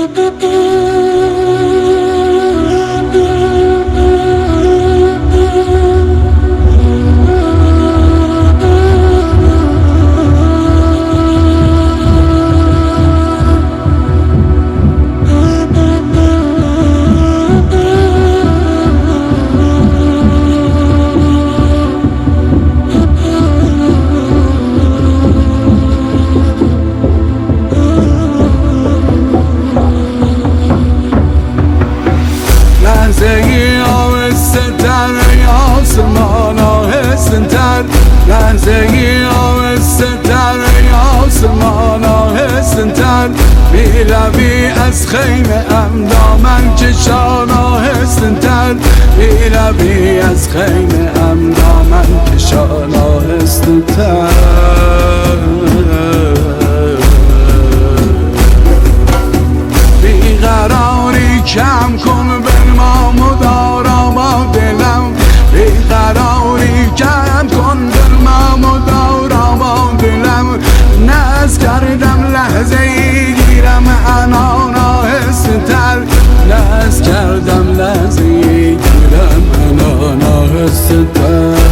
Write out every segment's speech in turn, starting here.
لحظه‌ای آهسته تر آسمان آهسته تر میروی از خیمه ام دامن کشان آهسته تر میروی از خیمه ام دامن کشان آهسته تر بیقراری کم کن بنما مدارا با دلم بیقراری کم کن بنما مدارا با دلم ناز کردم لحظه ای گیرم انان آهسته تر ناز کردم لحظه ای گیرم انان آهسته تر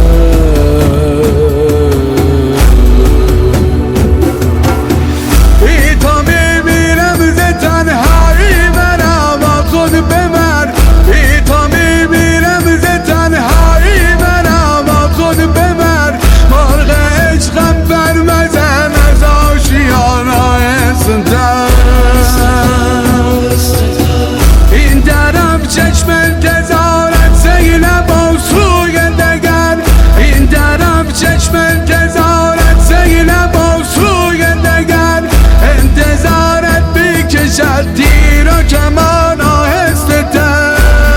این طرف چشم انتظارت زینب و سوی دگر این طرف چشم انتظارت زینب و سوی دگر انتظارت بیکشد تیر و کمان آهسته تر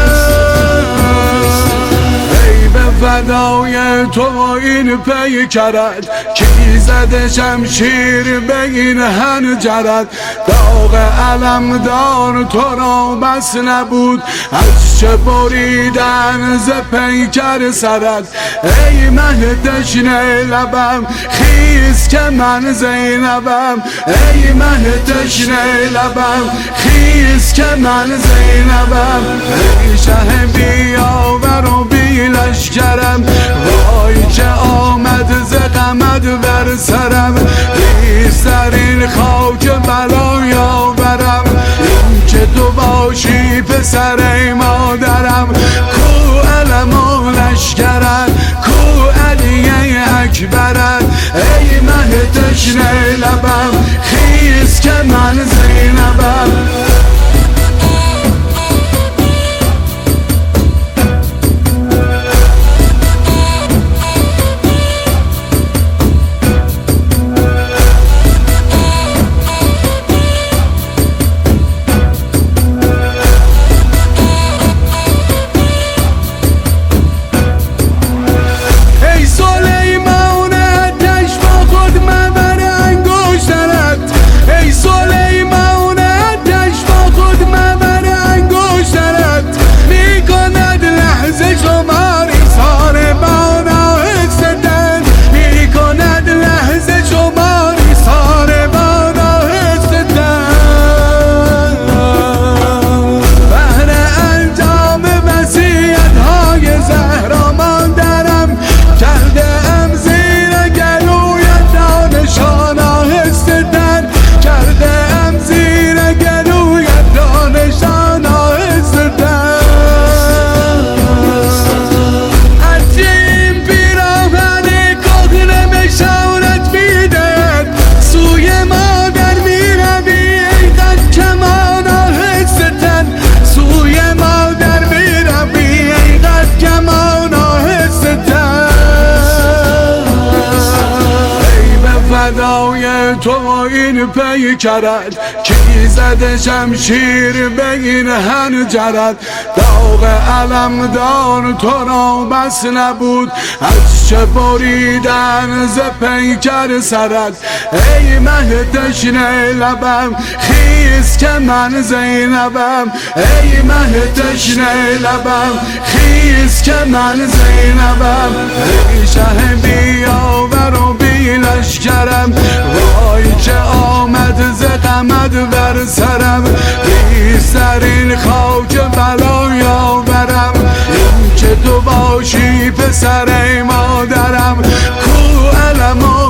ای به فدای تو این پیکرت کی زده شمشیر به این حنجرت داغ علمدار تو را بس نبود از چه بریدن ز پیکر سرت ای مه تشنه لبم خیز که من زینبم ای مه تشنه لبم خیز که من زینبم ای شه بیاور و بی لشکرم وای که آمد ز غمت بر سرم ریز در این خاک بلای آورم این که تو باشی پسر مادرم کو علم و لشکرت کو علی اکبرت ای مه تشنه لبم خیز که من زینبم فدای تو این پیکرت کی زده شمشیر به این حنجرت داغ علمدار تو را بس نبود از چه بریدن ز پیکر سرت ای مه تشنه لبم خیز که من زینبم ای مه تشنه لبم خیز که من زینبم ای شه بیاور و بی لشکرم وای که آمد ز غمت بر سرم ریسترین خاک بلا یاورم این که تو باشی پسر مادرم کو علم